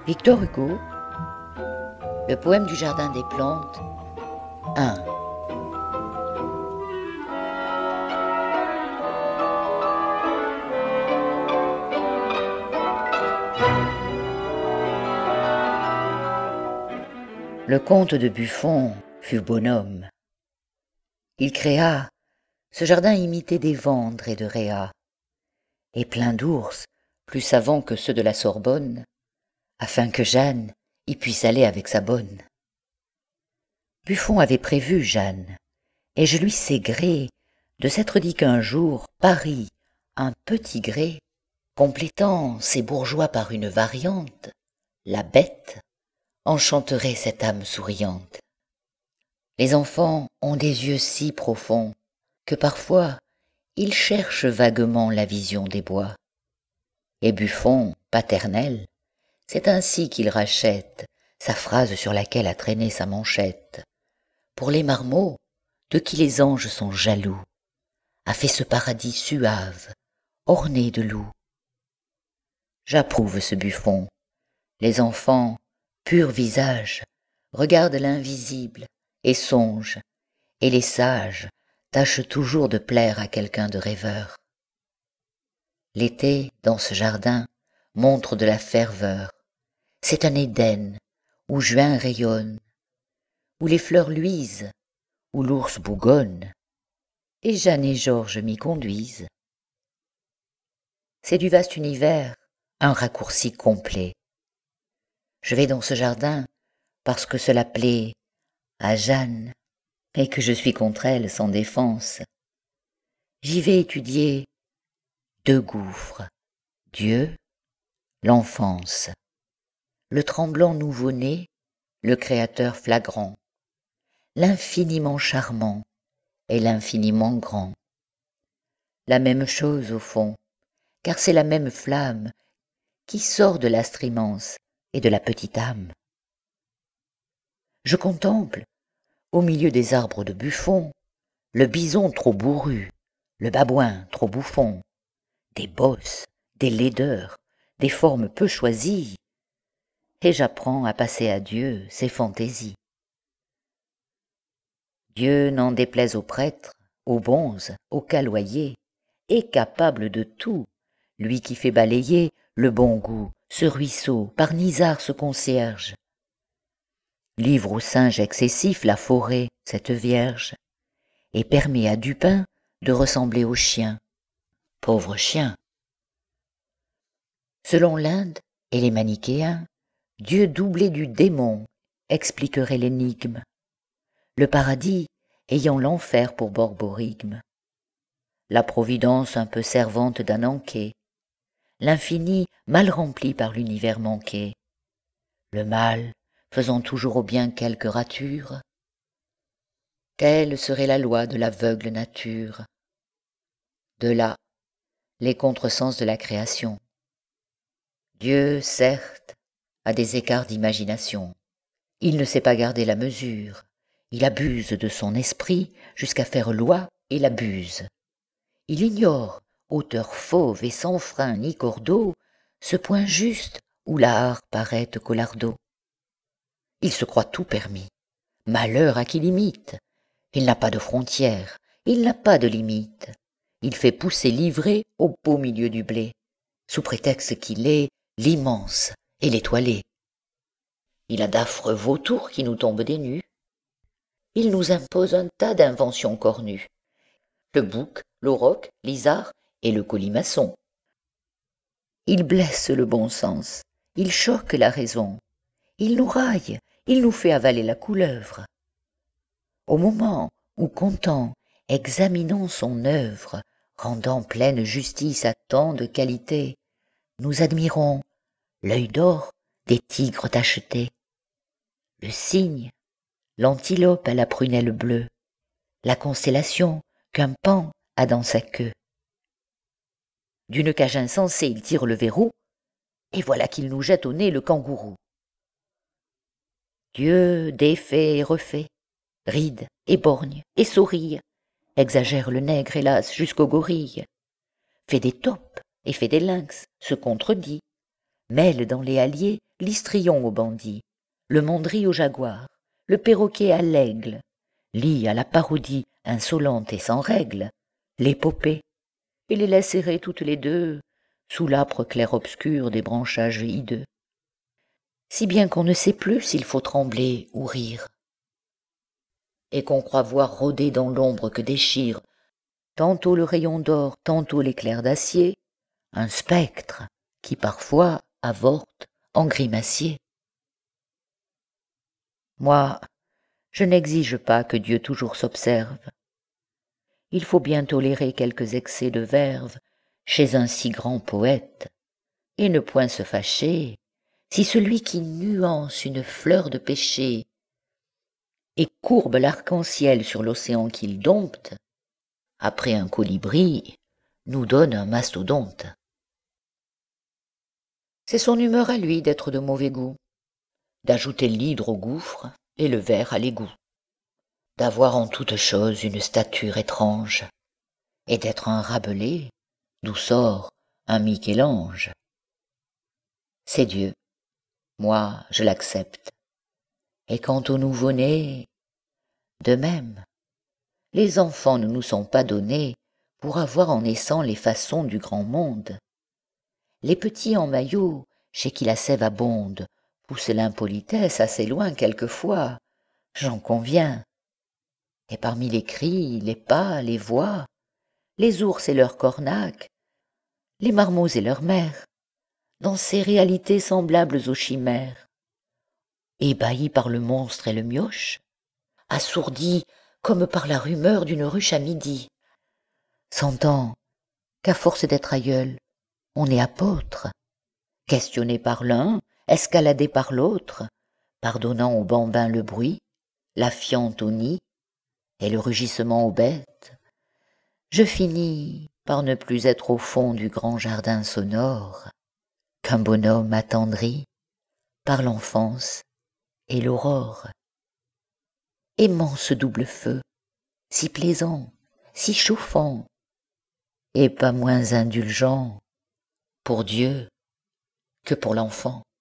Victor Hugo, le poème du jardin des plantes, 1. Le comte de Buffon fut bonhomme. Il créa ce jardin imité des Vendre et de Réa, et plein d'ours, plus savants que ceux de la Sorbonne, afin que Jeanne y puisse aller avec sa bonne. Buffon avait prévu Jeanne, et je lui sais gré de s'être dit qu'un jour Paris, un petit gré, complétant ses bourgeois par une variante, la bête, enchanterait cette âme souriante. Les enfants ont des yeux si profonds que parfois ils cherchent vaguement la vision des bois. Et Buffon, paternel, c'est ainsi qu'il rachète sa phrase sur laquelle a traîné sa manchette. Pour les marmots, de qui les anges sont jaloux, a fait ce paradis suave, orné de loups. J'approuve ce Buffon. Les enfants, pur visage, regardent l'invisible et songent, et les sages tâchent toujours de plaire à quelqu'un de rêveur. L'été, dans ce jardin, montre de la ferveur. C'est un Éden où juin rayonne, où les fleurs luisent, où l'ours bougonne, et Jeanne et Georges m'y conduisent. C'est du vaste univers un raccourci complet. Je vais dans ce jardin parce que cela plaît à Jeanne et que je suis contre elle sans défense. J'y vais étudier deux gouffres, Dieu, l'enfance, le tremblant nouveau-né, le créateur flagrant, l'infiniment charmant et l'infiniment grand. La même chose au fond, car c'est la même flamme qui sort de l'astre immense et de la petite âme. Je contemple, au milieu des arbres de Buffon, le bison trop bourru, le babouin trop bouffon, des bosses, des laideurs, des formes peu choisies, et j'apprends à passer à Dieu ses fantaisies. Dieu n'en déplaise aux prêtres, aux bonzes, aux caloyers, est capable de tout, lui qui fait balayer le bon goût, ce ruisseau, par Nisard ce concierge. Livre au singe excessif la forêt, cette vierge, et permet à Dupin de ressembler au chien. Pauvre chien. Selon l'Inde et les manichéens, Dieu doublé du démon expliquerait l'énigme, le paradis ayant l'enfer pour borborigme, la providence un peu servante d'un anquet, l'infini mal rempli par l'univers manqué, le mal faisant toujours au bien quelque rature. Quelle serait la loi de l'aveugle nature? De là, les contresens de la création. Dieu, certes, a des écarts d'imagination. Il ne sait pas garder la mesure. Il abuse de son esprit jusqu'à faire loi et l'abuse. Il ignore, auteur fauve et sans frein ni cordeau, ce point juste où l'art paraît colardeau. Il se croit tout permis. Malheur à qui l'imite. Il n'a pas de frontières, il n'a pas de limite. Il fait pousser l'ivrée au beau milieu du blé, sous prétexte qu'il est l'immense et l'étoilé. Il a d'affreux vautours qui nous tombent des nues. Il nous impose un tas d'inventions cornues. Le bouc, l'auroch, l'isard et le colimaçon. Il blesse le bon sens, il choque la raison. Il nous raille, il nous fait avaler la couleuvre. Au moment où, content, examinons son œuvre, rendant pleine justice à tant de qualités, nous admirons l'œil d'or des tigres tachetés, le cygne, l'antilope à la prunelle bleue, la constellation qu'un paon a dans sa queue. D'une cage insensée il tire le verrou, et voilà qu'il nous jette au nez le kangourou. Dieu défait et refait, ride et borgne et sourit, exagère le nègre hélas jusqu'au gorille, fait des taupes et fait des lynx, se contredit, mêle dans les halliers l'histrion au bandit, le mandry au jaguar, le perroquet à l'aigle, lit à la parodie insolente et sans règle, l'épopée, et les laisse errer toutes les deux sous l'âpre clair-obscur des branchages hideux, si bien qu'on ne sait plus s'il faut trembler ou rire, et qu'on croit voir rôder dans l'ombre que déchire tantôt le rayon d'or, tantôt l'éclair d'acier, un spectre qui parfois avorte en grimacier. Moi, je n'exige pas que Dieu toujours s'observe. Il faut bien tolérer quelques excès de verve chez un si grand poète, et ne point se fâcher si celui qui nuance une fleur de péché et courbe l'arc-en-ciel sur l'océan qu'il dompte, après un colibri, nous donne un mastodonte. C'est son humeur à lui d'être de mauvais goût, d'ajouter l'hydre au gouffre et le ver à l'égout, d'avoir en toute chose une stature étrange, et d'être un Rabelais, d'où sort un Michel-Ange. C'est Dieu, moi je l'accepte, et quant au nouveau-né, de même, les enfants ne nous sont pas donnés pour avoir en naissant les façons du grand monde. Les petits en maillot, chez qui la sève abonde, poussent l'impolitesse assez loin quelquefois, j'en conviens. Et parmi les cris, les pas, les voix, les ours et leurs cornacs, les marmots et leurs mères, dans ces réalités semblables aux chimères, ébahis par le monstre et le mioche, assourdis comme par la rumeur d'une ruche à midi, sentant qu'à force d'être aïeul, on est apôtre, questionné par l'un, escaladé par l'autre, pardonnant au bambin le bruit, la fiente au nid, et le rugissement aux bêtes, je finis par ne plus être au fond du grand jardin sonore qu'un bonhomme attendri par l'enfance et l'aurore. Aimant ce double feu, si plaisant, si chauffant, et pas moins indulgent pour Dieu que pour l'enfant.